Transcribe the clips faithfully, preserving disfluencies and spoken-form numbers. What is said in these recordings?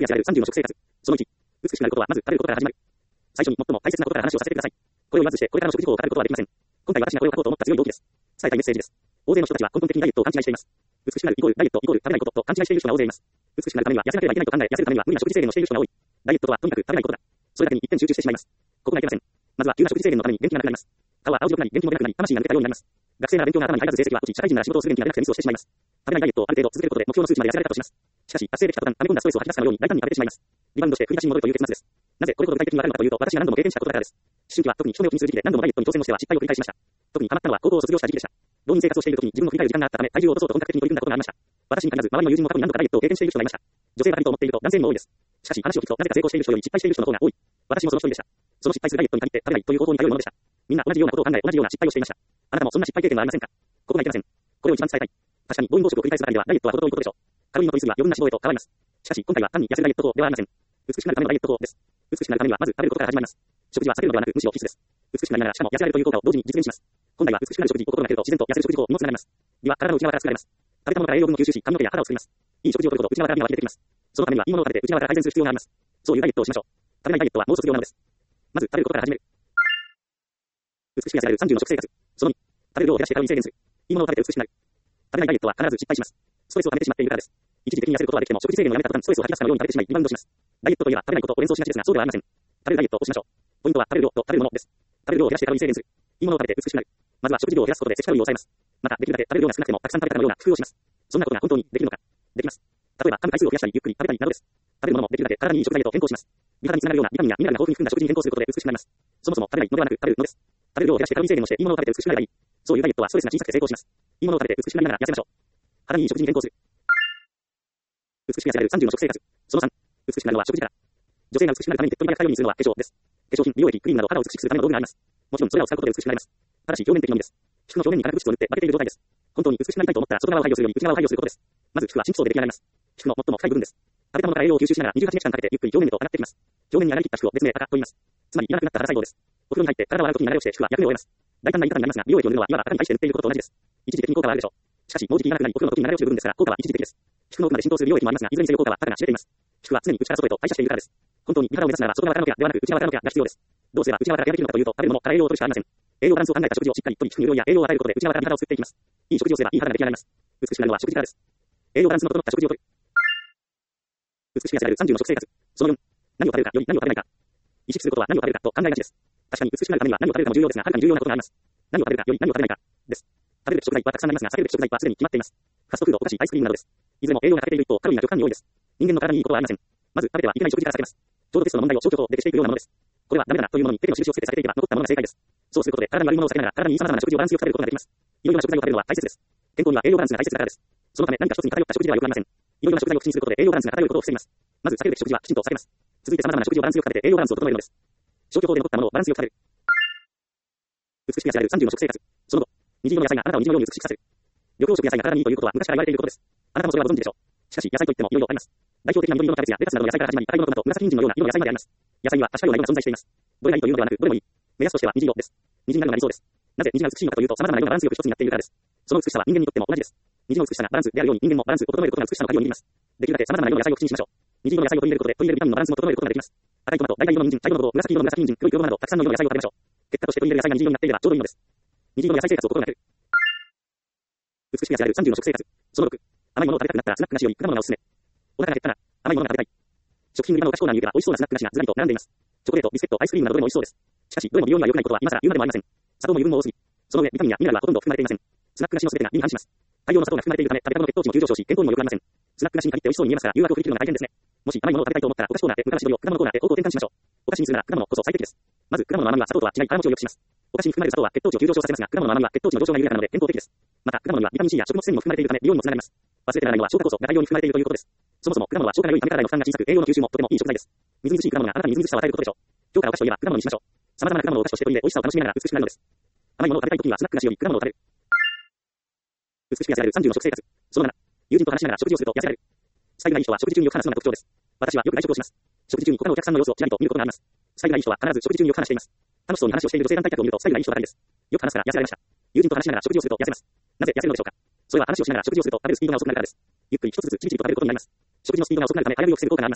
しくやつであるさんじゅうの食生活。そのいち、美しくなることはまず食べることから始まる。最初に最も大切なことから話をさせてください。これを言わずしてこれからの食事法を語ることはできません。今回私がこれを書こうと思った強い動機です。伝えたいメッセージです。大勢の人たちは根本的にダイエットを勘違いしています。美しくなるイコールダイエットイコール食べないことと勘違いしている人が大勢います。美しくなるためには痩せなければいけないと考え、痩せるためには無理な食事制限をしている人が多い。ダイエットとはとにかく食べないことだ。それだけに一点集中してしまいます。ここがいけません。まずは急な食事制限のために元気がなくなります。顔は青白くなり、元気も出なくなり、魂が抜けたようになります。学生なら勉強が頭に入らず成績は落ち、社会人なら仕事をする元気が出なくてミスをしてしまいます。食べないダイエットをある程度続けることで目標の数値まで痩せられたとします。しかし、達成できた途端、溜め込んだストレスを吐き出すかのように大胆に食べてしまいます。リバウンドして振り出しに戻るという結末です。なぜこれほど具体的にわかるのかというと、私が何度も経験したことだからです。思春期は特に人目を気にする時期で何度もダイエットに挑戦をしては失敗を繰り返しました。特にハマったのは高校を卒業した時期でした。浪人生活をしている時に自分の振り返る時間があったため、体重を落とそうと本格的に取り組んだことがありました。私に限らず、周りの友人も過去に何度かダイエットを経験している人がいました。女性ばかりと思っていると男性にも多いです。しかし話を聞くと、なぜか成功している人より失敗している人の方が多い。私もその一人でした。その失敗するダイエットに限って食べないという方法に頼るものでした。みんな同じようなことを考え、同じような失敗をしていました。あなたもそんな失敗経験はありませんか？ここがいけません。これを一番伝えたい。確かに暴飲暴食を繰り返すばかりではダイエットは程遠いことでしょう。カロリーの取り数は余分な指導へと変わります。しかし今回は単に痩せるダイエット法ではありません。美しくなるためのダイエット法です。美しくなるためにはまず食べることから始まります。食事は避けるのではなくむしろ必須です。美しくなりながらしかも痩せられるという効果を同時に実現します。本来は美しくなる食事を心がけると自然と痩せる食事法にもつながります。胃は体の内側から作られます。食べたものから栄養分を吸収し、髪の毛や肌を作ります。いい食事をとること内側から美が湧き出てきます。そのためにはいいものを食べて内側から改善する必要があります。そういうダイエットをしましょう。食べないダイエットはもう卒業なのです。まず食べることから始める。美しく痩せられるさんじゅうの食生活。そのに、食べる量を減らしてカロリー制限する。いいものを食べて美しくなる。食べないダイエットは必ず失敗します。ストレスを溜めてしまっているからです。一時的に痩せることはできても食事制限をやめた途端ストレスを吐き出すかのように食べてしまいリバウンドします。ダイエットといえば食べないことを連想しがちですがそうではありません。食べるダイエットをしましょう。ポイントは食べる量と食べるものです。食べる量を減らしてカロリー制限する。いいものを食べて美しくなる。まずは食事量を減らすことで摂取カロリーを抑えます。またできるだけ食べる量が少なくてもたくさん食べたかのような工夫をします。そんなことが本当にできるのか。できます。例えば噛む回数を増やしたりゆっくり食べたりなどです。食べるものもできるだけ体にいい食材へと変更します。美肌につながるようなビタミンやミネラルが豊富に含んだ食事に変更することで美しくなります。そもそも食べないのではなく食べるのです。食べる量を減らしてカロリー制限をしていいものを食べて美しくなればいい。そういうダイエットはストレスが小さくて成功します。いいものを食べて美しくなりながら痩せましょう。肌にいい食事に変更する。美しく痩せられるさんじゅうの食生活。そのさん、美しくなるのは食事から。女性が美しくなるために手っ取り早く使うようにするのは化粧です。化粧品、美容液、クリームなど肌を美しくするための道具があります。もちろんそれらを使うことで美しくなります。ただし表面的のみです。皮膚の表面に化学物質を塗って負けている状態です。本当に美しくなりたいと思ったら外側を排除するより内側を排除することです。まず皮膚は深層で出来上がります。皮膚の最も深い部分です。食べたものから栄養を吸収しながらにじゅうはちにちかんかけてゆっくり表面へと上がってきます。表面に上がりきった皮膚を別名赤と言います。つまりいらなくなった肌細胞です。お風呂に入って体を洗う時に流れをして皮膚は役目を終えます。大胆な言い方になりますが、美容液を塗るのは今は赤に対して塗っていることと同じです。一時的に効果はあるでしょう。しかしもうじきいらなくなりお風呂の時に流れ落ちる部分ですから効果は一時的です。皮膚の奥まで浸透する美容液もありますが、いずれにせよ効果は高くな知れています。皮膚は常に内から外へと代謝しているからです。本当に美肌を目指すなら外側からのケアではなく内側からのケアが必要です。どうすれば内側からケアできるのかというと、食べるものから栄養を取るしかありません。栄養バランスを考えた食事をしっかりとり、皮膚に潤いや栄養を与えることで内側から美肌を作っていきます。いい食事をすればいい肌が出来上がります。美しくなるのは食事からです。栄養バランスの整った食事をとる。美しく痩せられるさんじゅうの食生活。そのよん、何を食べるかより何を食べないか。意識することは何を食べるかと考えがちです。確かに美しくなるためには何を食べるかも重要ですが、はるかに重要なことがあります。何を食べるかより何を食べないかです。食べるべき食材はたくさんありますが、避けるべき食材はすでに決まっています。ファストフード、お菓子、アイスクリームなどです。いずれも栄養が欠けている一方、カロリーが極端に多いです。人間の体にいいことはありません。まず食べてはいけない食事から避けます。ちょうどテストの問題を消去法で消していくようなものです。これはダメだなというものに手の印をつけて避けていけば残ったものが正解です。そうすることで体に悪いものを避けながら体にいい様々な食事をバランスよく食べることができます。いろいろな食材を食べるのは大切です。健康には栄養バランスが大切だからです。そのため何か一つに偏った食事では良くありません。いろいろな食材を口にすることで栄養バランスが偏ることを防ぎます。まず避けるべき食事はきちんと避けます。続いて様々な食事をバランスよく食べて栄養バランスを整えるのです。消去法で残ったものをバランスよく食べる。美しく痩せられるさんじゅうの食生活。その後、虹色の野菜があなたを虹のように美しくさせる。緑黄色野菜が体にいいということは昔から言われていることです。あなたもそれはご存知でしょう。しかし野菜といってもいろいろあります。代表的な緑色のキャベツやレタスなどの野菜から始まり、赤色のトマト、紫人参のような色の野菜まであります。野菜には多種多様な色が存在しています。どれがいいというのではなく、どれもいい。目安としては虹色です。虹になるのが理想です。なぜ虹が美しいのかというと、様々な色がバランスよく一つになっているからです。その美しさは人間にとっても同じです。虹の美しさがバランスであるように人間もバランスを整えることが美しさの鍵を握ります。できるだけ様々な色の野菜を口にしましょう。虹色の野菜を取り入れることで取り入れるビタミンのバランスも整えることができます。赤いトマト、大々色の人参、茶色のブドウ、紫色の紫人参、黒い黒などたくさんの色の野菜を食べましょう。結果として取り入れる野菜が虹色になっていればちょうどいいのです。虹色の野菜生活を心がける。美しく痩せられるさんじゅうの食生活。そのろく、甘いものを食べたくなったらスナック菓子より果物がおすすめ。お腹が減ったら甘いものが食べたい。食品売り場のお菓子コーナーに行けば美味しそうなスナック菓子がずらりと並んでいます。チョコレート、ビスケット、アイスクリームなどどれも美味しそうです。しかしどれも美容には良くないことは今更言うまでもありません。砂糖も油分も多すぎ。その上ビタミンやミネラルはほとんど含まれていません。スナック菓子の全てが理に反します。大量の砂糖が含まれているため食べたの血糖値も急上昇し健康にも良くありません。スナック菓子に限って美味しそうに見えますから誘惑を振り切るのが大変ですね。もし甘いものを食べたいと思ったらお菓子コーナーで昔取りを果物コーナーで方向転換しましょう。お菓子にするなら果物こそ最適です。まず果物の甘みは砂糖とは違い腹持ちを良くします。お菓子に含まれる砂糖は血糖値を急上昇させますが果物の甘みは血糖値の上昇が緩やかなので健康的です。また果物にはビタミン C や食物繊維も含まれているため美容にもつながります。忘れてならないのは消化酵素が大量に含まれているということです。そもそも果物は消化が良いため体の負担が小さく栄養の吸収もとてもいい食材です。みずみずしい果物があなたにみずみずしさを与えることでしょう。今日からお菓子といえば果物にしましょう。様々な果物をお菓子として取り入れ美味しさを楽しみながら美しくなるのです。甘いものを食べたい時にはスナック菓子より果物を食べる。美しく痩せられるさんじゅうの食生活。そのなな、友人と話しながら食事をすると痩せられる。スタイルがいい人は食事中によく話すのが特徴です。私はよく外食をします。食事中に他のお客さんの様子をちらりと見ることがあります。スタイルがいい人は必ず食事中によく話しています。楽しそうに話をしている女性団体客を見るとスタイルがいい人ばかりです。よく話すから痩せられました。友人と話しながら食事をすると痩せます。なぜ痩せるのでしょうか。それは話をしながら食事をすると食べるスピードが遅くなるからです。ゆっくり一つずつじりじりと食べることになります。食事のスピードが遅くなるため早食いを防ぐ効果があります。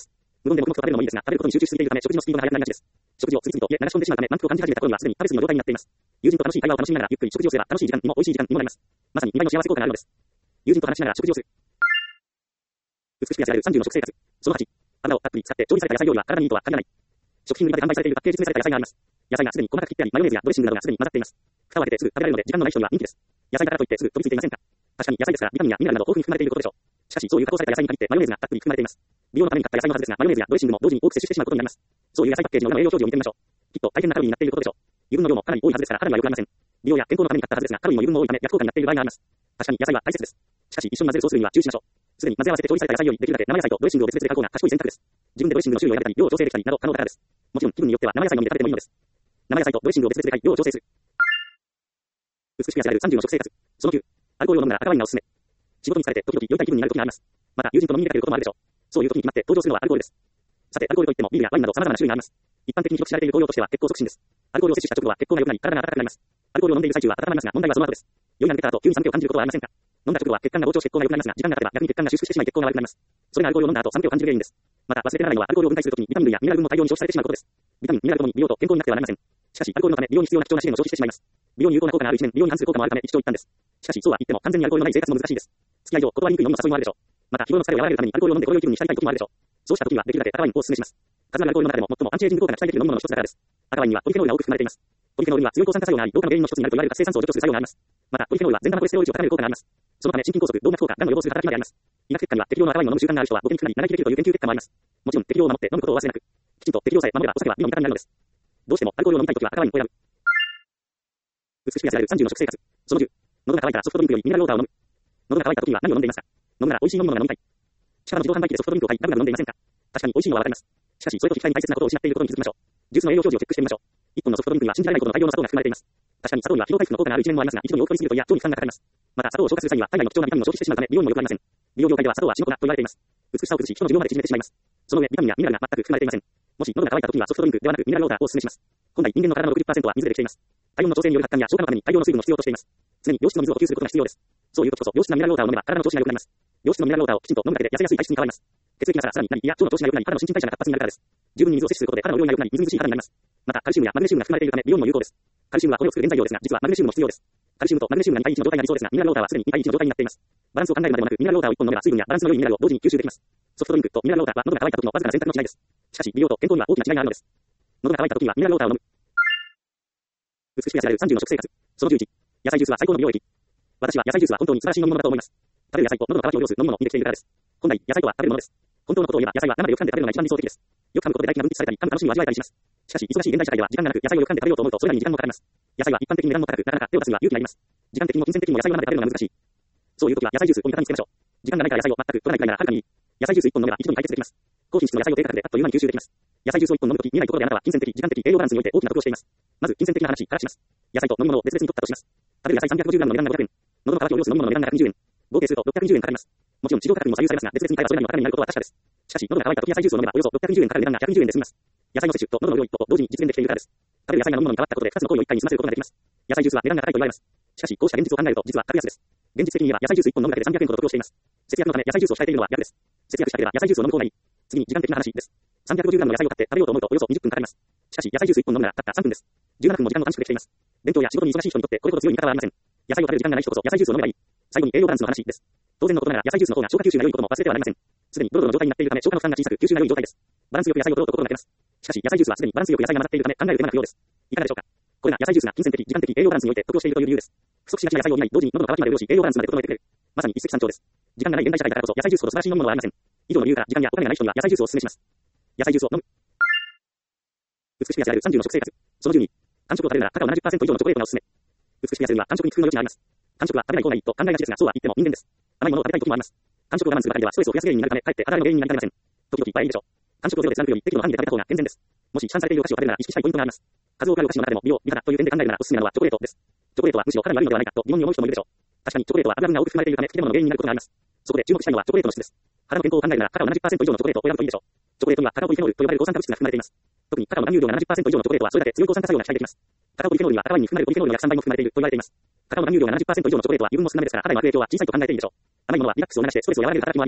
無言で黙々と食べるのもいいですが、食べることに集中しすぎているため、食事のスピードが速くなりがちです。食事を次々と家流し込んでしまうため、満腹を感じ始めた頃にはすでに食べ過ぎの状態になっています。友人と楽しい会話を楽しみながらゆっくり食事をすれば、楽しい時間にも美味しい時間にもなります。まさににばいの幸せ効果があるのです。友人と話しながら食事をする。美しく痩せられるさんじゅうの食生活。そのはち、油をたっぷり使って調理された野菜料理は体にいいとは限らない。食品売り場で販売されているパッケージ詰めされた野菜があります。野菜がすでに細かく切ってあり、マヨネーズやドレッシングなどがすでに混ざっています。蓋を開けてすぐ食べられるので時間のない人には人気です。野菜だからといってすぐ飛びついていませんか？確かに野菜ですからビタミンやミネラルなど豊富に含まれていることでしょう。しかし、そういう加工された野菜に限ってマヨネーズがたっぷり含まれています。美容のために買った野菜のはずですが、マヨネーズやドレッシングも同時に多く摂取してしまうことになります。そういう野菜パッケージの裏の栄養表示を見てみましょう。きっと大変なカロリーになっていることでしょう。油分の量もかなり多いはずですから肌には良くなりません。美容や健康のために買ったはずですが、カロリーも油分も多いため逆効果になっている場合があります。確かに野菜は大切です。しかし、一緒に混ぜるソースには注意しましょう。すでに混ぜ合わせて調理された野菜よりできるだけ生野菜とドレッシングを別々で買う方が賢い選択です。自分でドレッシングの種類を選べたり、量を調整できたりなど可能だからです。もちろん気分によっては生野菜のみで食べてもいいのです。生野菜とドレッシングを別々で買い、量を調整する。美しく痩せられるさんじゅうの食生活。そのきゅう、アルコールを飲むなら赤ワインがおすすめ。仕事に疲れて時々酔いたい気分になる時があります。また、友人と飲みに出かけることもあるでしょう。そういう時に決まって登場するのはアルコールです。さて、アルコールといってもビールやワインなど様々な種類があります。一般的に広く知られている効用としては血行促進です。アルコールを摂取した直後は血行が良くなり、体が温かくなります。アルコールを飲んでいる最中は温まりますが、問題はその後です。酔いが抜けた後、急に寒気を感じることはありませんか？飲んだ直後は血管が膨張し血行が良くなりますが、時間が経てば逆に血管が収縮してしまい血行が悪くなります。それがアルコールを飲んだ後、寒気を感じる原因です。また、忘れてならないのはアルコールを分解する時にビタミン類やミネラル分も大量に消費されてしまうことです。ビタミン、ミネラルともに美容と健康になくてはなりません。しかし、アルコールのため美容に必要な貴重な資源を消費してしまいます。美容に有効な効果がある一面、美容に反する効果もあるため一長一短です。しかし、そうは言っても完全にアルコールのない生活も難しいです。付き合いを断りにくい飲みの誘いもあるでしょう。また、日頃の疲れを和らげるためにアルコールを飲んで心よい気分に浸りたい時もあるでしょう。そうした時にはできるだけ赤ワインをお勧めします。数あるアルコールの中でも最もアンチエイジング効果が期待できる飲み物の一つだからです。赤ワインにはポリフェノールが多く含まれています。ポリフェノールには強い抗酸化作用があり、老化の原因の一つになると言われる活性酸素を除去する作用があります。また、ポリフェノールは善玉コレステロール値を高める効果があります。そのため心筋梗塞、動脈硬化、がんの予防する働きがあります。医学結果には適量の赤ワインを飲む習慣がある人はご健康に長生きできるという研究結果もあります。もちろん適量を守って飲むことを忘れなく、きちんと適量さえ守ればお酒は美の味方になるのです。どうしてもアルコールを飲みたい時は赤ワインを選ぶ。美しく痩せられるさんじゅうの食生活。そのじゅう、喉が渇いたらソフトドリンクよりミネラルウォーターを飲む。喉が渇いた時には何を飲んでいますか？飲むなら美味しい飲み物が飲みたい。近場の自動販売機でソフトドリンクを買い、ガブガブ飲んでいませんか？確かに美味しいのはわかります。しかし、それと引き換えに大切なことを失っていることに気づきましょう。ジュースの栄養表示をチェックしてみましょう。いっぽんのソフトドリンクには信じられないほどの大量の砂糖が含まれています。確かに砂糖には疲労回復の効果がある一面もありますが、一度に多く摂りすぎると胃や腸に負担がかかります。また、砂糖を消化する際には体内の貴重なビタミンを消費してしまうため、美容にも良くなりません。美容業界では砂糖は死の粉と言われています。美しさを崩し、人の寿命まで縮めてしまいます。その上、ビタミンやミネラルが全く含まれていません。もし喉が渇いた時にはソフトドリンクではなくミネラルウォーターをお勧めします。本来人間の体の ろくじゅっパーセント は水でできています。体温の調整による発汗や消化のために大量の水分を必要としています。常に良質の水を補給することが必要です。そういう時こそ良質なミネラルウォーターを飲めば体の調子が良くなります。良質のミネラルウォーターをきちんと飲むだけで痩せやすい体質に変わります。血液がさらさらになり、胃や腸の調子が良くなり、肌の新陳代謝が活発になるからです。十分に水を摂取することで体の潤いが良くなり、みずみずしい肌になります。また、カルシウムやマグネシウムが含まれているため美容にも有効です。カルシウムは骨を作る原材料ですが、実はマグネシウムも必要です。カルシウムとマグネシウムがにたいいちの状態になりそうですが、ミネラルウォーターはすでににたいいちの状態になっています。バランスを考えるまでもなく、ミネラルウォーターをいっぽん飲めば水分やバランスの良いミネラルを同時に吸収できます。ソフトドリンクとミネラルウォーターは喉が渇いた時のわずかな選択の違いです。しかし、美容と健康には大きな違いがあるのです。喉が渇いた時にはミネラルウォーターを飲む。美しく痩せられるさんじゅうの食生活。そのじゅういち、野菜ジュースは最高の美容液。私は野菜ジュースは本当に素晴らしい飲み物だと思います。食べる野菜と喉の渇きを潤す飲み物にできているからです。本来、野菜とは食べるものです。本当のことを言えば、野菜は生でよく噛んで食べるのが一番理想的です。よく噛むことで唾液が分泌されたり、噛む楽しみを味わえたりします。しかし、忙しい現代社会では時間がなく、野菜をよく噛んで食べようと思うと、それなりに時間もかかります。野菜は一般的に値段も高く、なかなか手を出すには勇気がいります。時間的にも金銭的にも野菜を生で食べるのが難しい。そういう時は野菜ジュースを味方につけましょう。時間がないから野菜を全く取らないくらいならはるかにいい。野菜ジュースいっぽん飲めば一度に解決できます。高品質の野菜を低価格であっという間に吸収できます。野菜ジュースをいっぽん飲むとき、見えないところであなたは金銭的、時間的、栄養バランスにおいて大きな得をしています。まず、金銭的な話からします。野菜と飲み物を別々に取ったとします。食べる野菜 さんびゃくごじゅうグラム の値段がごひゃくえん。喉の渇きを潤す飲み物の値段がひゃくにじゅうえん。合計するとろっぴゃくにじゅうえんかかります。もちろん市場価格にも左右されますが、別々に買えばそれなりの価格になることは確かです。しかし、喉が渇いた時野菜ジュースを飲めばおよそろっぴゃくにじゅうえんかかる値段がひゃくにじゅうえんで済みます。野菜の摂取と喉の潤いと同時に実現できているからです。食べる野菜が飲むものに変わったことでふたつの行為を一回に済ませることができます。野菜ジュースは値段が高いと言われます。しかし、こうした現実を考えると実は格安です。現実的に言えば野菜ジュースいっぽん飲むだけでさんびゃくえんほど得をしています。節約のため野菜ジュースを控えているのは逆です。節約したければ野菜ジュースを飲む方がいい。次に時間的な話です。さんびゃくごじゅうグラムの野菜を買って食べようと思うとおよそにじゅっぷんかかります。しかし、野菜ジュースいっぽん飲むならたったさんぷんです。じゅうななふんも時間を短縮できています。勉強や仕事に忙しい人にとってこれほど強い味方はありません。野菜を食べる時間がない人こそ野菜ジュースを飲めばいい。最後に栄養バランスの話です。当然のことながら野菜ジュースの方が消化吸収が良いことも忘れてはなりません。すでにドロドロの状態になっているため消化の負担が小さく吸収が良い状態です。バランスよく野菜を取ろうと心がけます。しかし、野菜ジュースはすでにバランスよく野菜が混ざっているため考える手間が不要です。いかがでしょうか。これが野菜ジュースが金銭的、時間的、栄養バランスにおいて得をしているという理由です。不足しがちな野菜を補い、同時に喉の渇きまで潤し、栄養バランスまで整えてくれる。まさに一石三鳥です。時間がない現代社会だからこそ野菜ジュースほど素晴らしい飲み物はありません。以上の理由から時間やお金がない人には野菜ジュースをお勧めします。野菜ジュースを飲む。美しく痩せられるさんじゅうの食生活。そのじゅうに、間食を食べるならカカオ ななじゅっパーセント 以上のチョコレートがおすすめ。美しく痩せるには間食に工夫の余地があります。間食は食べない方がいいと考えがちですが、そうは言っても人間です。甘いものを食べたい時もあります。間食を我慢するばかりではストレスを増やす原因になるため、かえって肌の原因になりかねません。時々いっぱいいいでしょう。間食をゼロで貫くより適度の範囲で食べた方が健全です。もし市販されているお菓子を食べるなら意識したいポイントがあります。数多くあるお菓子の中でも美容、美肌という点で考えるならおすすめなのはチョコレートです。チョコレートはむしろ体に悪いのではないかと疑問に思う人もいるでしょう。確かにチョコレートは油分が多く含まれているため、吹き出物の原因になることがあります。そこで注目したいのはチョコレートの質です。肌の健康を考えるならカカオ ななじゅっパーセント 以上のチョコレートを選ぶといいでしょう。チョコレートにはカカオポリフェノールと呼ばれる抗酸化物質が含まれています。特にカカオの含有量が ななじゅっパーセント 以上のチョコレートはそれだけ強い抗酸化作用が期待できます。カカオポリフェノールには赤ワインに含まれるポリフェノールの約さんばいも含まれていると言われています。カカオの含有量が ななじゅっパーセント 以上のチョコレートは油分も少なめですから肌への悪影響は小さいと考えていいでしょう。甘いものはリラックスを流してストレスを和らげる働きもあります。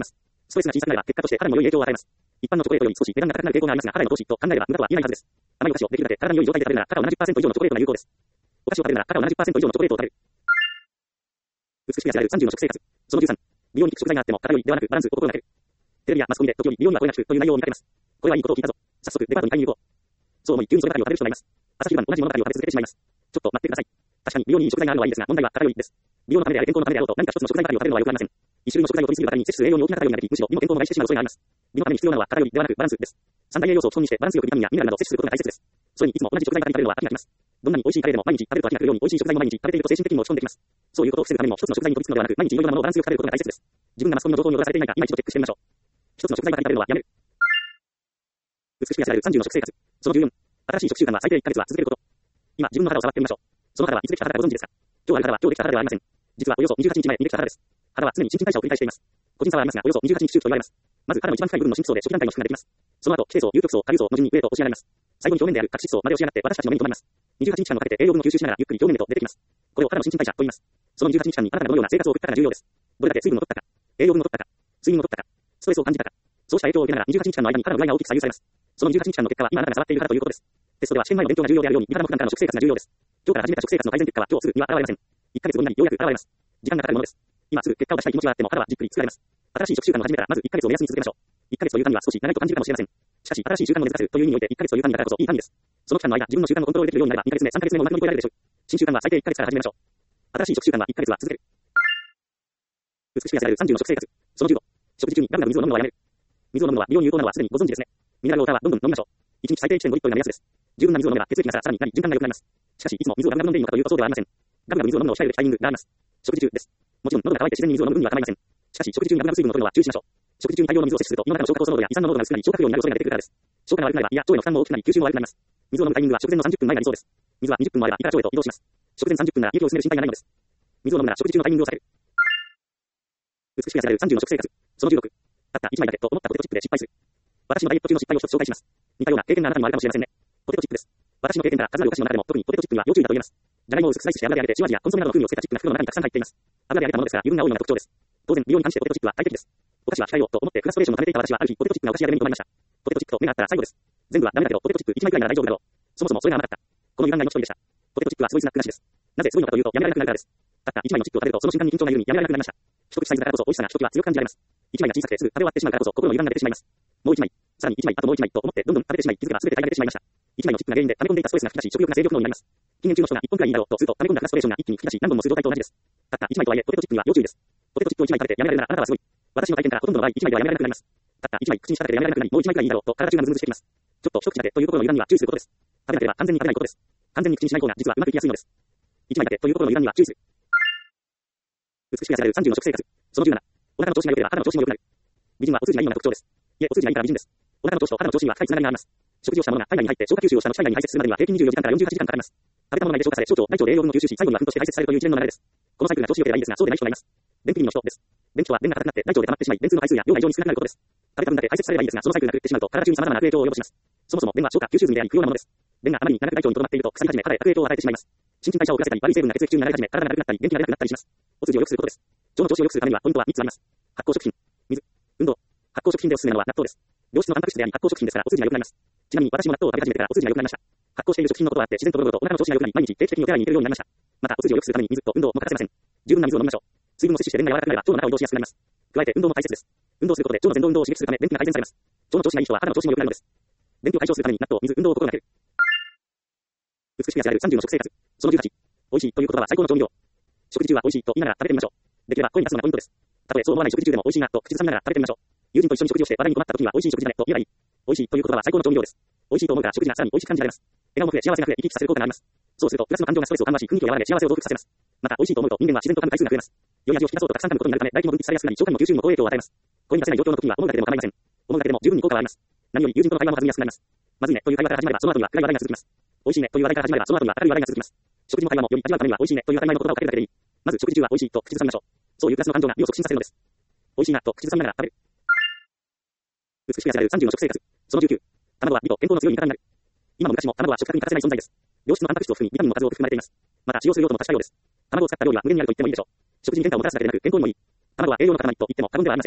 ストレスが小さくなれば、結果として肌にも良い影響を与えます。一般のチョコレートより少し値段が高くなる傾向がありますが、肌への投資と考えれば無駄とは言えないはずです。甘いお菓子をできるだけ体に良い状態で食べるなら、カカオ ななじゅっパーセント 以上のチョコレートが有効です。お菓子を食べるなら、カカオ ななじゅっパーセント 以上のチョコレートを食べる。美しく痩せられるさんじゅうの食生活。そのじゅうさん、美容に効く食材があっても体よりではなくバランスを心がける。テレビやマスコミで時折美容にはこれなくという内容を見かけます。これはいいことを聞いたぞ。早速デパートに買いに行こう。そう思い、急にそればかりを食べる人がいます。朝昼晩同じものばかりを食べ続けてしまいます。ちょっと待ってください。確かに美容にいい食材があるのはいいですが、問題は体よりです。美容のためであれ健康のためであろうと何か一つの食材ばかりを食べるのは良くありません。一種類の食材を取りすぎるばかりに摂取する栄養に大きな偏りがなり、むしろ美も健康も害してしまう恐れがあります。美のために必要なのは偏りではなくバランスです。三大栄養素を基本にしてバランスよくビタミンやミネラルなどを摂取することが大切です。それにいつも同じ食材ばかり食べるのは飽きがきます。どんなに美味しいカレーでも毎日食べると飽きが来るように美味しい食材も毎日食べていると精神的にも落ち込んできます。そういうことを防ぐためにも一つの食材に飛びつくのではなく、毎日いろいろなものをバランスよく食べることが大切です。自分がマスコミの情報に踊らされていないか今一度チェックしてみましょう。一つの食材ばかり食べるのはやめる。美しく痩せられるさんじゅうの食生活。そのじゅうよん、新しい食習慣は最低いっかげつは続けること。今自分の肌を触ってみましょう。その肌はいつできた肌かご存知ですか？今日ある肌は今日できた肌ではありません。実はおよそにじゅうはちにちまえにできた肌です。肌は常に新陳代謝を繰り返しています。個人差はありますが、およそにじゅうはちにち周期と言われます。まず肌の一番深い部分の深層で初期段階の縮ができます。その後、基底層、有極層、下流層の順に上へと押し上がります。最後に表面である角質層まで押し上がって私たちの目に留まります。にじゅうはちにちかんをかけて栄養分を吸収しながらゆっくり表面へと出てきます。これを肌の新陳代謝と言います。そのにじゅうはちにちかんにあなたがどのような生活を送ったかが重要です。どれだけ水分を取ったか、栄養分を取ったか、睡眠を取ったか、ストレスを感じたか、そうした影響を受けながらにじゅうはちにちかんの間に肌の具合が大きく左右されます。そのにじゅうはちにちかんの結果は今あなたが触っている肌ということです。テストでは試験前の勉強が重要であるように、美肌も普段からの食生活が重要です。今日から始めた食生活の改善結果は今日すぐには現れません。いっかげつごになりようやく現れます。時間がかかるものです。今すぐ結果を出したい気持ちがあっても肌はじっくり作られます。新しい食習慣を始めたらまずいっかげつを目安に続けましょう。いっかげつという単位は少し長いと感じるかもしれません。しかし新しい習慣を根付かせるという意味においていっかげつという単位だからこそいい単位です。その期間の間、自分の習慣をコントロールできるようになればにかげつめ、さんかげつめもうまく乗り越えられるでしょう。新習慣は最低いっかげつから始めましょう。新しい食習慣はいっかげつは続ける。美しく痩せられるさんじゅうの食生活。そのじゅうご、食事中にガブガブ水を飲むのはやめる。水を飲むのは美容に有効なのはすでにご存知ですね。ミネラルウォーターはどんどん飲みましょう。いちにち最低 いってんご リットルが目安です。十分な水を飲めば血液がさらになり循環が良くなります。しかしいつも水をガブガブ飲んでいいのかというとそうではありません。ガブガブ水を飲むのを控えるタイミングがあります。食事中です。もちろん喉が渇いて自然に水を飲む分には構いません。しかし食事中にガブガブ水分を取るのは注意しましょう。食事中に大量の水を摂取すると胃の中の消化酵素濃度や胃酸の濃度が薄くなり消化不良になる恐れが出てくるからです。消化が悪くなれば胃や腸への負担も大きくなり吸収も悪くなります。水を飲むタイミングは食前のさんじゅっぷんまえが理想です。水はにじゅっぷんもあれば胃から腸へと移動します。食前さんじゅっぷんなら胃を薄める心配がないのです。水を飲むなら食事中のタイミングを避ける。美しく痩せられるさんじゅうの食生活。そのじゅうろく、たったいちまいだけと思ったポテトチップで失敗する。私のダイエット中の失敗を一つ紹介します。似たような経験があなたにもあるかもしれませんね。ポテトチップです。私の経験から数あるお菓子の中でも特にポテトチップには要注意だと言えます。じゃがいもを薄くスライスして油で揚げて塩味やコンソメなどの風味をつけたチップが袋の中にたくさん入っています。油で揚げたものですが油分が多いのが特徴です。当然美容に関してポテトチップは大敵です。お菓子は控えようと思ってフラストレーションを溜めていた私はある日ポテトチップがお菓子屋で目に留まりました。ポテトチップと目が合ったら最後です。全部はダメだけどポテトチップいちまいくらいなら大丈夫だろう。そもそもそれが甘かった。この歪んだ命取りでした。ポテトチップはすごいスナック菓子です。なぜすごいのかというとやめられなくなるからです。たったいちまいのチップを食べるとその瞬間に緊張が緩みやめられなくなりました。一口サイズだからこそ美味しさが一時は強く感じられます。いちまいが小さくてすぐ食べ終わってしまうからこそ心の歪んが出てしまいます。もういちまい、さらにいちまい、あともういちまいと思ってどんどん食べてしまい気づけば全て平らげてしまいました。いちまいのチップが原因で溜め込んでいたストレスが吹き出し食欲が制御不能になります。禁煙中の人がいっぽんくらいいいだろうとすると溜め込んだフラストレーションが一気に吹き出し何本もする状態と同じです。たったいちまいとはいえポテトチップには要注意です。ポテトチップをいちまい食べてやめられるならあなたはすごい。私の体験からほとんどの場合いちまいではやめられなくなります。たったいちまい口にしただけでやめられなくなりもういちまいくらいいいだろうと体中がムズムズしてきます。ちょっと一口だけというところの歪みは注意することです。食べなければ完全に食べないことです。完全に口にしない方が実はうまくいきやすいのです。いちまいだけというところの歪みは注意する。美しく痩せられるさんじゅうの食生活。そのじゅうなな、お腹の調子が良ければ肌の調子も良くなる。美人はお通じがいいのが特徴です。いえ、お通じがいいから美人です。お腹の調子と肌の調子には深いつながりがあります。食事をしたものが体内に入って消化吸収をした後体内に排泄するまでには平均にじゅうよじかんからよんじゅうはちじかんかかります。食べたもの内で消化され、小腸、大腸で栄養分を吸収し、最後には糞として排泄されるという一連の流れです。このサイクルが調子良ければいいですが、そうでない人がいます。便秘気味の人です。便秘とは便が硬くなって大腸で溜まってしまい、便通の回数や量が異常に少なくなることです。食べた分だけ排泄されればいいですが、そのサイクルが狂ってしまうと体中に様々な悪影響を及ぼします。そもそも便は消化吸収済みであり不要なものです。便があまりに長く大腸に留まっていると腐り始め、体へ悪影響を与えてしまいます。新陳代謝を遅らせたり、悪い成分が血液中に流れ始め、体が悪くなったり、元気が出なくなったりします。お通じを良くすることです。腸の調子を良くするためにはポイントはみっつあります。発酵食品、水、運動。発酵食品でおすすめなのは納豆です。良質のタンパク質であり発酵食品ですからお通じが良くなります。ちなみに私も納豆を食べ始めてからお通じが良くなりました。発酵している食品のことがあって自然とゴロゴロとお腹の調子が良くなり毎日定期的にお手洗いに行けるようになりました。またお通じを良くするために水と運動も欠かせません。十分な水を飲みましょう。水分を摂取して便が柔らかくなれば腸の中を移動しやすくなります。加えて運動も大切です。運動することで腸の前動運動を刺激するため便秘が改善されます。腸の調子がいい人は肌の調子も良くなるのです。便秘を解消するために納豆、水、運動を心がける。美しく痩せられるさんじゅうの食生活。そのじゅうはち、美味しいという言葉は最高の調味料。食事中は美味しいと言いながら食べてみましょう。できれば声に出すのがポイントです。たとえそう思わない食事中でも美味しいなと口ずさみながら食べてみましょう。友人と一緒に食事をして話題に困った時には美味しい食事だねと言えばいい。美味しいという言葉は最高の調味料です。美味しいと思うから食事がさらに美味しく感じられます。笑顔も増え幸せが増え生き生きさせる効果があります。そうするとプラスの感情がストレスを緩和し雰囲気を和らげ幸せを増幅させます。また美味しいと思うと人間は自然と噛む回数が増えます。良い味を引き出そうとたくさん噛むことになるため唾液も分泌されやすくなり消化にも吸収にも好影響を与えます。声に出せない状況の時には思うだけでも構いません。思うだけでも十分に効果はあります。何より友人との会話も弾みやすくなります。まずいねという会話から始まればその後には暗い話題が続きます。美味しいねという話題から始まればその後には明るい話題が続きます。食事も会話もより味わうためには美味しいねという当たり前の言葉をかけるだけでいい。まず食事中は美味しいと口ずさみましょう。そういうプラスの感情が胃を促進させるのです。美味しいなと口ずさみながら食べる。美しく痩せられるさんじゅうの食生活。そのじゅうきゅう、卵は美と健康の強い味方になる。今も昔も卵は食卓に欠かせない存在です。良質のタンパク質を含みビタミンも数多く含まれています。また使用する用途も確かようです。卵を使った料理は無限にあると言ってもいいでしょう。食事に変化をもたらすだけでなく健康にもいい。卵は栄養の塊と言っても過言ではありません。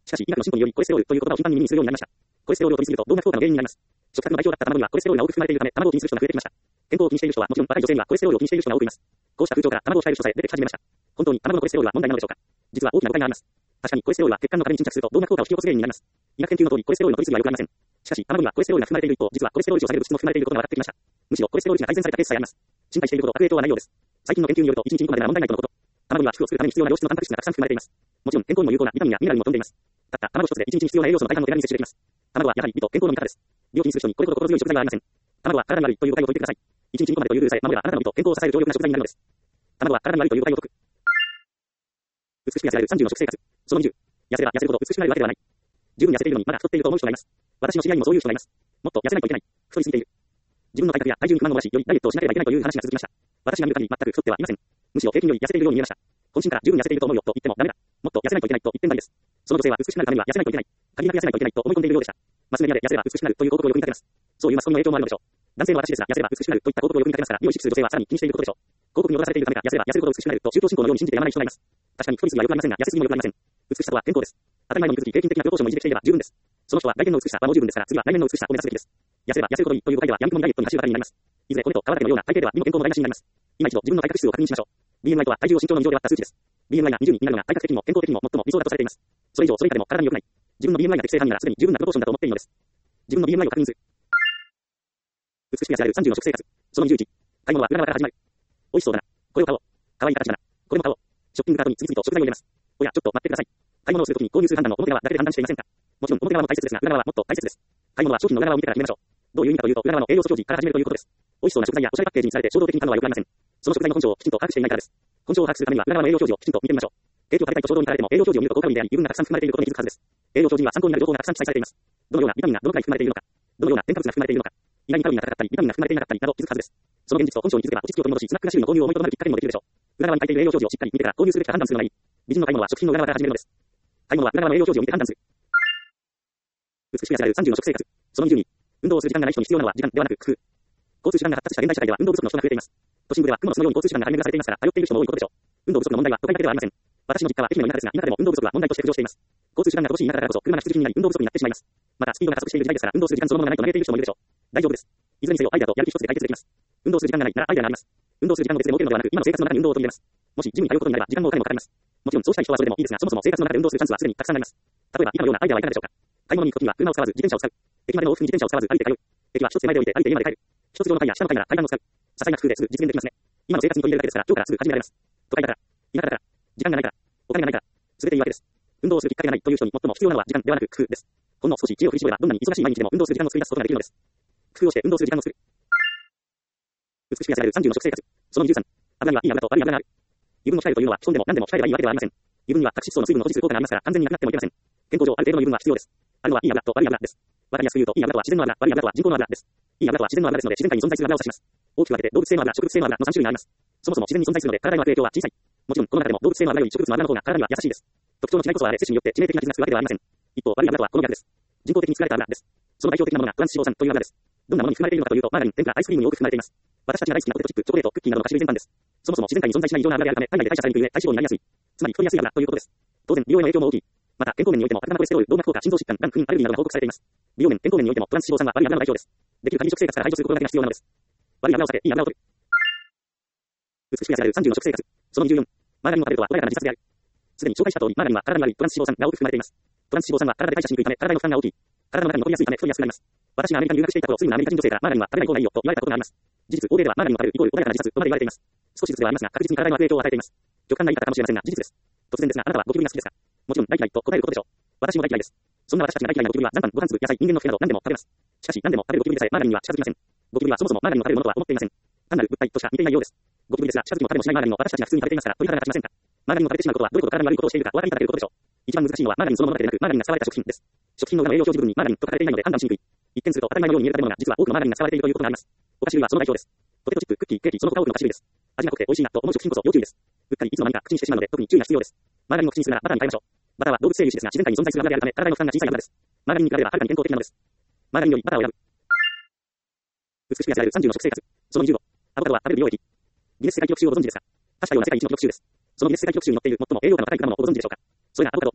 しかし、医学の進歩により、コレステロールという言葉を頻繁に耳にするようになりました。コレステロールを摂りすぎると動脈硬化の原因になります。食卓の代表だった卵にはコレステロールが多く含まれているため、卵を気にする人が増えてきました。健康を気にしている人はもちろん、若い女性にはコレステロールを気にしている人が多くいます。こうした風潮から卵を控える人さえ出てき始めました。本当に卵のコレステロールは問題なのでしょうか。実は大きな誤解があります。確かにコレステロールは血管の壁に沈着すると動脈硬化を引き起こす原因になります。医学研究の通り、コレステロールの取りすぎは良くありません。しかし、卵にはコレステロールが含まれている一方、実はコレステロール値を下げる物質も含まれていることが分かってきました。むしろコレステロール値が改善されたケースさえあります。心配しているほど悪影響はないようです。最近の研究によるといちにちにこまでなら問題ないとのこと。卵には皮膚を作るために必要な良質のタンパク質がたくさん含まれています。もちろん健康にも有効なビタミンやミネラルも富んでいます。たった卵一つでいちにちに必要な栄養素の大半を手軽に摂取できます。卵はやはり美と健康の味方です。病気にする人にこれほど心強い食材はありません。卵は体に悪いという誤解を解いてください。いちにちにこまでというルールさえ守ればあなたの美と健康を支える強力な食材になるのです。卵は体に悪いという誤解を解く。美しく痩せられるさんじゅうの食生活。そのにじゅう。痩せれば痩せるほど美しくなるわけではない。十分に痩せているのにまだ太っていると思う人がいます。私の知り合いにもそういう人がいます。もっと痩せないといけない。太りすぎている。自分の体格や体重に不満を漏らし、よりダイエットをしなければいけないという話が続きました。私が見る限り全く太ってはいません。むしろ平均より痩せているように見えました。本心から十分痩せていると思うよと言ってもダメだ。もっと痩せないといけないと言ってんだりです。その女性は美しくなるためには痩せないといけない。限りなく痩せないといけないと思い込んでいるようでした。マスメディアで痩せれば美しくなるという広告をよく見かけます。そういうマスコミの影響もあるのでしょう。男性の私ですが、痩せれば美しくなるといった広告をよく見かけますから、美を意識する女性はさらに気にしていることでしょう。広告に踊らされているためか、痩せれば痩せるほど美しくなると宗教信仰のように信じてやまない人がいます。確かに太りすぎは良くありませんが、痩せすぎも良くありません。美しさとは健康です。当たり前のに気づき平均的なプロポーションを維持できていれば十分です。その人は外見の美しさはもう十分ですから、次は内面の美しさを目指すべきです。痩せれば痩せるほどいいという誤解では、やみくもにダイエットに走るばかりになります。いずれ骨と皮だけのような体型では身も健康も台無しになります。今一度自分の体格指数を確認しましょう。ビーエムアイ とは体重を身長のに乗で割った数値です。ビーエムアイ がにじゅうにになるのが体格的にも健康的にも最も理想だとされています。それ以上それ以下でも体に良くない。自分の ビーエムアイ が適正範囲ならすでに十分なプロポーションだと思っていいのです。自分の ビーエムアイ を確認する。美しく痩せられるさんじゅうの食生活。そのにじゅういち。買い物は裏側から始まる。美味しそうだな。これを買おう。可愛い形だな。これも買おう。ショッピングカートに次々と食材を入れます。おや、ちょっと待ってください。買い物をするときに購入する判断の表側だけで判断していませんか。もちろん表側も大切ですが、裏側はもっと大切です。買い物は商品の裏側を見てから決めましょう。どういう意味かというと、裏側の栄養素表示から始めるということです。美味しそうな食材やおしゃれパッケージにされて衝動的に買うのは良くありません。その食材の本性をきちんと把握していないからです。本性を把握するためには裏側の栄養表示をきちんと見てみましょう。提供されたいと衝動に駆られても栄養表示を見ると高カロリーであり、油分がたくさん含まれていることに気づくはずです。栄養表示には参考になる情報がたくさん記載されています。どのようなビタミンがどのくらい含まれているのか、どのような添加物が含まれているのか、意外にカロリーが高かったり、ビタミンが含まれていなかったりなど気づくはずです。その現実と本性に気づけば落ち着きを取り戻し、スナック菓子類の購入を思いとどまるきっかけにもできるでしょう。裏側に書いている栄養表示をしっかり見てから購入すべきか判断するのがいい。美人の買い物は食品の裏側から始めるのです。買い物は裏側の栄養表示を見て判断する。美しく痩せられるさんじゅうの食生活。そのにじゅうに。運動をする時間がない人に必要なのは時間ではなく工夫。交通手段が発達した現代社会では運動不足の人が増えています。都心部では雲の巣のように交通手段が張り巡らされていますから、通っている人も多いことでしょう。運動不足の問題は都会だけではありません。私の実家は駅の田舎ですが、田舎でも運動不足は問題として浮上しています。交通手段が乏しい田舎だからこそ、車が必需品になり運動不足になってしまいます。また、スピードが加速している時代ですから、運動する時間そのものがないと嘆いている人もいるでしょう。大丈夫です。いずれにせよアイデアとやる気一つで解決できます。運動する時間がないならアイデアがあります。運動する時間を別で設けるのではなく、今の生活の中に運動を取り入れます。もしジムに通うことになれば時間もお金もかかります。もちろんそうしたい人はそれでもいいですが、そもそも生活の中で運動するチャンスはすでにたくさんあります。例えば以下のようなアイデアはいかがでしょうか。買い物に行くときは車を使わず自転車を使う。駅までの往復に自転車を使わず歩いて通う。駅は一つ手前で降りて歩いて家まで帰る。一つ上の階や下の階なら階段を使う。些細な工夫ですぐ実現できますね。今の生活に取り入れるだけですから、今日からすぐ始められます。都会だから、田舎だから、時間がないから、お金がないから、すべて言い訳です。運動をするきっかけがないという人に最も必要なのは時間ではなく工夫です。ほんの少し知恵を振り絞ればどんなに忙しい毎日でも運動する時間を作り出すことができるのです。工夫をして運動する時間を作る。美しく痩せられるさんじゅうの食生活。そのにじゅうさん。油にはいい油と悪い油がある。油分を控えるというのは人でも何でも控えればいいわけではありません。油分には角質層の水分を保持する効果がありますから完全になくなってもいけません。健康上ある程度の油分は必要です。あるのはいい油と悪い油です。わかりやすく言うといい油とは自然の油、悪い油とは人工の油です。いい油とは自然の油ですので自然界に存在する油を指します。大きく分けて動物性の油、植物性の油のさん種類があります。そもそも自然に存在するので体への影響は小さい。もちろんこの中でも動物性の油より植物の油の方が体には優しいです。特徴の違いこそあれ摂取によって致命的な傷がつくわけではありません。一方悪い油とはこの逆です。人工的に作られた油です。その代表的なものがトランス脂肪酸という油です。どんなものに含まれているのかというとマーガリン、天ぷら、アイスクリームに多く含まれています。私たちが大好きなポテトチップ、チョコレート、クッキーなどの菓子類全般です。そもそも自然界に存在しない異常な油であるため体内で代謝されにくい上体脂肪になりやすい。つまり太りやすい油ということです。当然美容への影響も大きい。また健康面においても高なコレステロール、動脈硬化、心臓疾患、がん、不妊、アレルギーなどが報告されています。美容面、健康面においてもトランス脂肪酸は悪い油の代表です。できる限り食生活から排除することが必要なのです。悪い油を避け、いい油を取る。美しく痩せられるさんじゅうの食生活。そのにじゅうよん。マーガリンを食べるとは穏やかな自殺である。すでに紹介した通り、マーガリンは体に悪いトランス脂肪酸が多く含まれています。トランス脂肪酸は体で代謝しにくいため体の負担が大きい。体の中に残りやすいため太りやすくなります。私がアメリカに留学していた頃、すぐなアメリカ人女性からマーガリンは食べない方がいいよと言われたことがあります。事実、欧米ではマーガリンを食べるイコール穏やかな自殺とまで言われています。少しずつではありますが、確実に体に悪影響を与えています。極端な言い方かもしれませんが、事実です。突然ですが、あなたはゴキブリが好きですか。もちろん大嫌いと答えることでしょう。私も大嫌いです。そんな私たちが大嫌いなゴキブリは残飯、ご飯粒、野菜、人間の毛など何でも食べます。しかし何でも食べるゴキブリでさえマーガリンには近づきません。ゴキブリはそもそもマーガリンを食べるものとは思っていません。単なる物体としか見ていないようです。ゴキブリですが、近づきも食べもしないマーガリンを私たちが普通に食べていますから、鳥肌が立ちませんか。マーガリンを食べてしまうことはどれほど体に悪いことをしているかお分かりいただけることでしょう。一番難しいのはマーガリンそのものだけでなく、マーガリンが使われた食品です。食品の裏の栄養表示部分にマーガリンと書かれていないので判断しにくい。一見すると当たり前のように見える食べ物が実は多くのマーガリンが使われているということがあります。お菓子類はその代表です。ポテトチップ、クッキー、ケーキ、その他多くの菓子類です。味が濃くて美味しいなと思う食品こそ要注意です。うっかりいつの間にか口にしてしまうので特に注意が必要です。マーガリンを口にするならバターに変えましょう。バターは動物性油脂ですが自然界に存在する油であるため体の負担が小さい油です。マーガリンに比べればはるかに健康的なのです。マーガリンよりバターを選ぶ。美しく痩せられるさんじゅうの食生活。そのにじゅうご。アボカドは食べる美容液。ギネス世界記録集をご存知ですか。確かような世界一の記録集です。そのギネス世界記録集に載っている最も栄養価の高い果物をご存知でしょうか。それがアボカドです。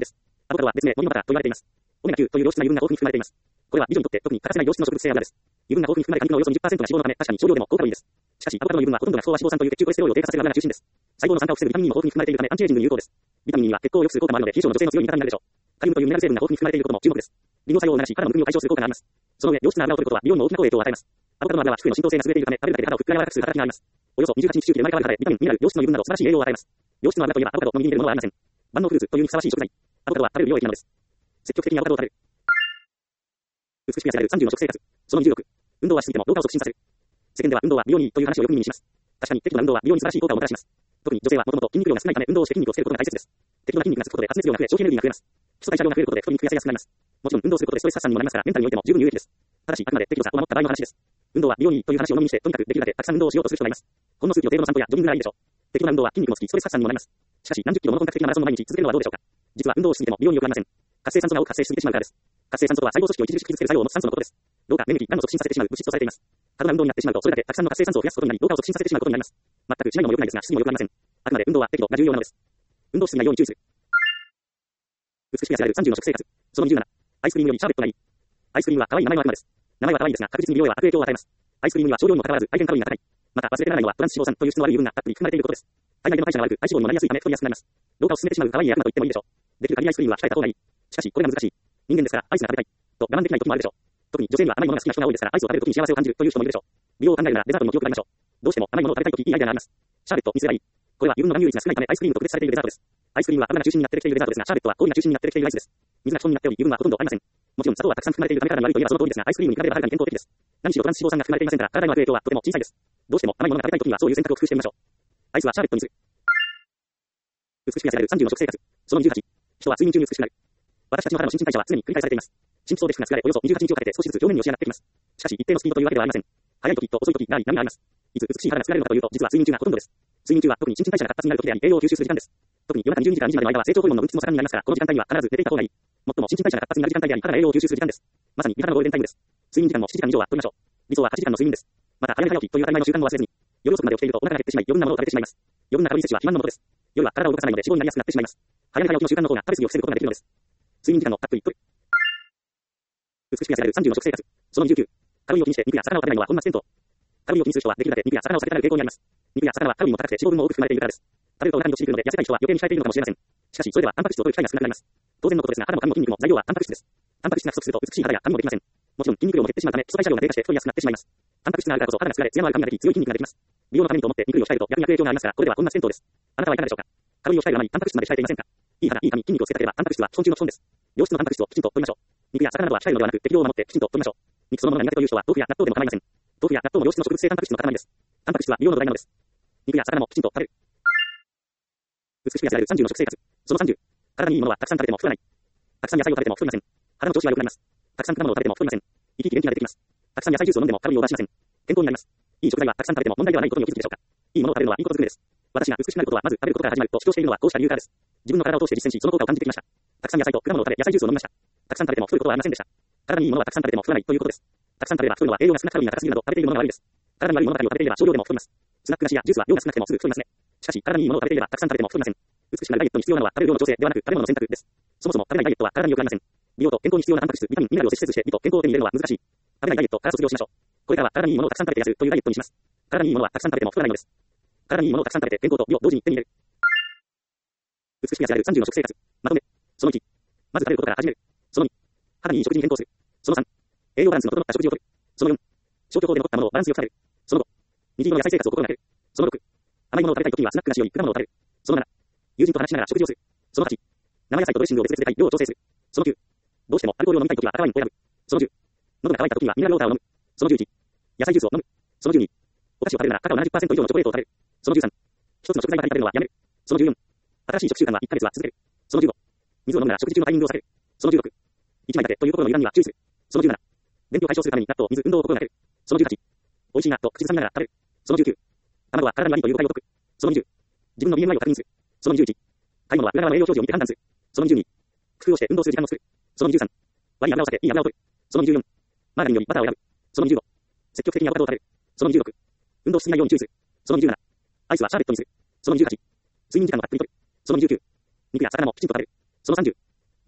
アボカドは別名、森のバターと言われています。オメガきゅうという良質な油分が豊富に含まれています。これは美女にとって特に欠かせない良質の植物性油です。油分が豊富に含まれた肉のおよそにじゅっパーセントが脂肪のため、確かに少量でも効果がいいです。しかし、アボカドの油分はほとんどが不飽和脂肪酸という血中コレステロールを低下させる油が中心です。細胞の酸化を防ぐビタミン E も豊富に含まれているため、アンチエイジングに有効です。ビタミン E には血行を良くする効果もあるので、冷え性の女性の強い味方になるでしょう。カリウムというミネラル成分が豊富に含まれていることも注目です。利尿作用を促し、肌のむくみを解消する効果があります。その上、良質な油を摂ることは美容にも大きな効果を与えます。アボカドの油は皮膚への浸透性が優れているため、食べるだけで肌をふっくら柔らかくする働きがあります。およそにじゅうはちにち周期で生まれ変わる肌で、ビタミン、ミネラル、良質の油分など素晴らしい栄養を与えます。良質の油といえばアボカドの右に出るものはありません。万能フルーツというにふさわしい食材。アボカドは食べる美容液なのです。積極的にアボカドを食べる。美しく痩せられるさんじゅうの食生活。そのにじゅうろく。運動はしすぎても老化を促進させる。世間では運動は美容にいいという話をよく耳にします。確かに適度な運動は美容に素晴らしい効果をもたらします。特に女性はもともと筋肉量が少ないため運動をして筋肉をつけることが大切です。適度な筋肉がつくことで発熱量が増え消費エネルギーが増えます。基礎代謝量が増えることで太りにくく痩せやすくなります。もちろん運動することでストレス発散にもなりますからメンタルにおいても十分有益です。ただしあくまで適度さを守った場合の話です。運動は美容にいいという話を飲みにしてとにかくできるだけたくさん運動をしようとする人がいます。ほんの数キロ程度の散歩やジョギングならいいでしょう。適度な運動は筋肉もつきストレス発散にもなります。しかし何十キロもの本格的なマラソンを毎日続けるのはどうでしょうか。実は運動をしすぎても美容に良くなりません。活性酸素が多く発生しすぎてしまうからです。活性酸素とは細胞組織を著しく傷つける作用を持つ酸素のことです。老化、免疫、がんを促進させてしまう物質とされています。過度な運動になってしまうとそれだけたくさんの活性酸素を増やすことになり老化を促進させてしまうことになります。全くしないのも良くないですがしすぎも良くなりません。あくまで運動は適度が重要なのです。運動しすぎないように注意する。美しく痩せられるさんじゅうの食生活。そのにじゅうなな。アイスクリームよりシャーベットがいい。アイスクリームは可愛い名前の悪魔です。名前は可愛いですが確実に美容へは悪影響を与えます。アイスクリームには少量にもかかわらず大変カロリーが高い。また忘れてならないのはトランス脂肪酸という質の悪い油分がたっぷり含まれていることです。体内での代謝が悪く体脂肪にもなりやすいため太りやすくなります。老化を進めてしまう可愛い悪魔と言ってもいいでしょう。できる限りアイスクリームは控えた方がいい。しかしこれが難しい。人間ですからアイスが食べたいと我慢できない時もあるでしょう。特に女性には甘いものが好きな人が多いですからアイスを食べる時に幸せを感じるという人もいるでしょう。美容を考えるならデザートにも気を配りましょう。どうしても甘いものを食べたい時いいアイデアがあります。シャーベットにすればいい。これは油分の含有率が少ないためアイスクリームと区別されているデザートです。アイスクリームは油が中心になってできているデザートですがシャーベットは氷が中心になってできているアイスです。水が基本になっており油分はほとんどありません。もちろん砂糖はたくさん含まれているため体に悪いといえばその通りですがアイスクリームに比べればはるかに健康的です。何しろトランス脂肪酸が含まれていませんから体に悪い影響はとても小さいです。どうしても甘いものが食べたい時にはそういう選択を工夫してみましょう。アイスはシャーベットにする。美しく痩せられるさんじゅうの食生活。そのにじゅうはち。人は睡眠中に美しくなる。私たちの肌の新陳代謝は常に繰り返されています。神秘層で服が作られおよそにじゅうはちにちをかけて少しずつ表面に押し上がってきます。しかし一定のスピードというわけではありません。速い時と遅い時があり波があります。いつ美しい肌が作られるのかというと実は睡眠中がほとんどです。睡眠中は特に新陳代謝が活発になる時であり栄養を吸収する時間です。特に夜中にじゅうにじからにじまでの間は成長ホルモンの分泌も盛んになりますからこの時間帯には必ず寝ていた方がいい。最も新陳代謝が活発になる時間帯であり肌が栄養を吸収する時間です。まさに美肌のゴールデンタイムです。睡眠時間もしちじかん以上は取りましょう。理想ははちじかんの睡眠です。また早寝早起きという当たり前の習慣も忘れずに。夜遅くまで起きているとお腹が減ってしまい余分なものを食べてしまいます。余分なカロリー摂取は肥満のもとです。夜は体を動かさないので脂肪になりやすくなってしまいます。早寝早起きの習慣の方が食べ過ぎを防ぐことができるのです。睡眠時間のたっぷりとる。美しく痩せられるさんじゅうの食生活。そのにじゅうきゅう。カロリーを気にして肉や魚を食べないのは本末転倒。カロリーを気にする人はできるだけ肉や魚を避けたがる傾向にあります。肉や魚はカロリーも高くて脂肪分も多く含まれているからです。食べるとお腹に落ちるので痩せたい人は余計に控えているのかもしれません。しかしそれではタンパク質を摂る機会が少なくなります。当然のことですが肌も髪も筋肉も材料はタンパク質です。タンパク質が不足すると美しい肌や髪もできません。もちろん筋肉量も減ってしまうため基礎代謝量が低下して太りやすくなってしまいます。タンパク質があるからこそ肌が作られ艶のある髪ができ強い筋肉ができます。美容のためにと思って肉量を控えると逆に悪影響がありますからこれでは本末転倒です。あなたはいかがでしょうか。カロリーを控えるあまりタンパク質まで控えていませんか。いい肌、いい髪、筋肉をつけたければタンパク質は基本中の基本です。良質のタンパク質をきちんと摂りましょう。肉や魚などは控えるのではなく適量を守ってきちんと摂りましょう。肉そのものが苦手という人は豆腐や納豆でも構いません。豆腐や納豆も良質の植物性タンパク質の塊です。タンパク質は美容の土台なのです。肉や魚もきちんと食べる。美しく痩せられるさんじゅうの食生活。そのさんじゅう。体にいいものはたくさん食べても太らない。たくさん野菜を食べても太りません。肌の調子は良くなります。たくさん果物を食べても太りません。生き生き元気が出てきます。たくさん野菜ジュースを飲んでもカロリーをオーバーしません。健康になります。いい食材はたくさん食べても問題ではないことにお気づきでしょうか。いいものを食べるのはいいことづくめです。私が美しくなることはまず食べることから始まると主張しているのはこうした理由からです。自分の体を通して実践しその効果を感じてきました。たくさん野菜と果物を食べ野菜ジュースを飲みました。たくさん食べても太ることはありませんでした。体にいいものはたくさん食べても太らないということです。たくさん食べれば太るのは栄養が少なくカロリーが高すぎるなど食べているものが悪いです。体に悪いものばかりを食べていれば少量でも太ります。スナック菓子やジュースは量が少なくてもすぐ太りますね。しかし体にいいものを食べていればたくさん食べても太りません。美しくなるダイエットに必要なのは食べる量の調整ではなく食べ物の選択です。そもそも食べないダイエットは体に良くありません。美容と健康に必要なタンパク質、ビタミン、ミネラルを摂取して美と健康を手に入れるのは難しい。食べないダイエットから卒業しましょう。これからは体にいいものをたくさん食べて痩せるというダイエットにします。体にいいものはたくさん食べても太らないのです。体にいいものをたくさん食べて健康と美を同時に手に入れる。美しく痩せられるさんじゅうの食生活。まとめ。そのいち。まず食べることから始める。そのに。肌にいい食事に変更する。そのさん。栄養バランスの整った食事をとる。そのよん。消去法で残ったものをバランスよく食べる。そのご。日常の野菜生活を心がける。そのろく。甘いものを食べたいときにはスナック菓子より果物を食べる。そのなな。友人と話しながら食事をする。そのはち。生野菜とドレッシングを別々で炊い量を調整する。そのきゅう。どうしてもアルコールを飲みたいときは赤ワインを選ぶ。そのじゅう。喉が渇いたときにはミネラルウォーターを飲む。そのじゅういち。野菜ジュースを飲む。そのじゅうに。お菓子を食べるならカカオ ななじゅっパーセント 以上のチョコレートを食べる。そのじゅうさん。一つの食材ばかり食べるのはやめる。そのじゅうよん。新しい食習慣はいっかげつは続ける。そのじゅうご。水を飲むなら食事中のタイミングを避ける。そのじゅうろく。一枚だけという心の油断には注意する。そのじゅうなな。便秘を解消するために納豆、水、運動を心がける。そのじゅうはち。美味しいなと口ずさみながら食べる。そのじゅうきゅう。卵は体に悪いという誤解を解く。そのにじゅう。自分の ビーエムアイ を確認する。そのにじゅういち。買い物は裏側の栄養表示を見て判断する。そのにじゅうに。工夫をして運動する時間を作る。そのにじゅうさん。悪い油を避け、いい油を取る。そのにじゅうよん。マーガリンよりバターを選ぶ。そのにじゅうご。積極的にアボカドを食べる。そのにじゅうろく。運動しすぎないように注意する。そのにじゅうなな。アイスはシャーベットにする。そのにじゅうはち。睡眠時間をたっぷりとる。そのにじゅうきゅう。肉や魚もきちんと食べる。そのさんじゅう。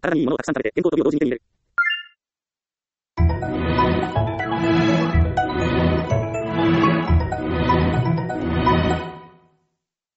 体にいいものをたくさん食べて、健康と美を同時に手に入れる。